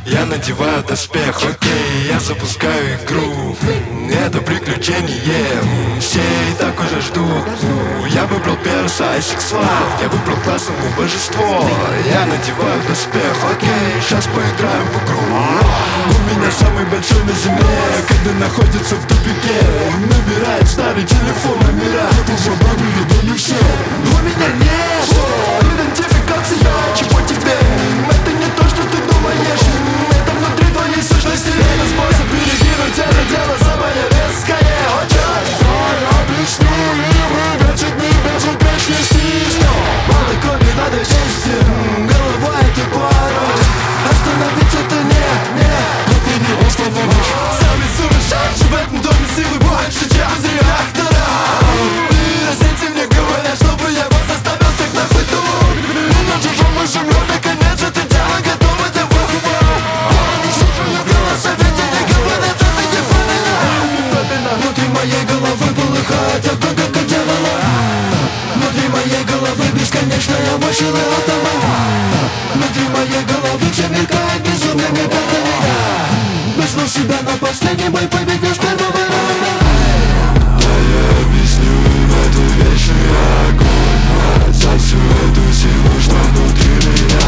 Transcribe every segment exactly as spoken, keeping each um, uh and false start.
Я надеваю доспех, окей, я запускаю игру. Это приключение, все и так уже ждут. Я выбрал перса и сексуал, я выбрал классное божество. Я надеваю доспех, окей, сейчас поиграем в игру. У меня самый большой на земле, когда находится в тупике. Набирает старый телефон номера, это забавно, да не все. У меня нету идентификация, чего тебе? Это не то, что ты думаешь, это внутри твоей сущности. Это способ перекинуть это дело самое резкое. Очень больно объясню, и выверчить не безупречности. Молоко не надо чести, голова это порой. Остановить это не, не, это не остановишь. Самый сумасшедший в этом доме силы больше, чем из реактора. И растите мне говорят, чтобы я вас оставил всех нахуй тут. И на чужом земле наконец это дело готово для выхода. Они слушают голоса, ведь они говорят, это неправильно. Внутри моей головы полыхает огонь, как от дьявола. Внутри моей головы бесконечная мощная атома. Внутри моей головы все мелькает безумными пятнами. Выслал себя на последний бой, победишь первого раунда. Да я объясню им эту вечный огонь. За всю эту силу, что внутри меня.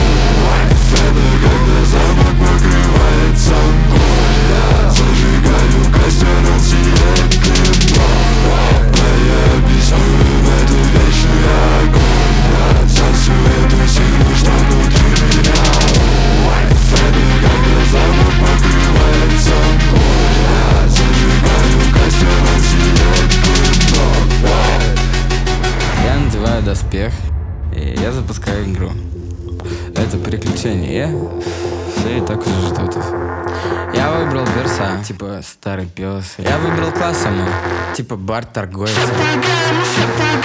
Это когда замок покрывается мглой. Я зажигаю костер, он сияет дымом. Да я объясню им эту вечный огонь. За всю эту силу, что внутри меня. Это когда замок покрывается мглой. Я зажигаю костер, он сияет дымом. Я надеваю доспех, и я запускаю игру. Это приключение, все и так уже ждут. Я выбрал перса, типа старый пес. Я выбрал класс саму, типа бар-торговец.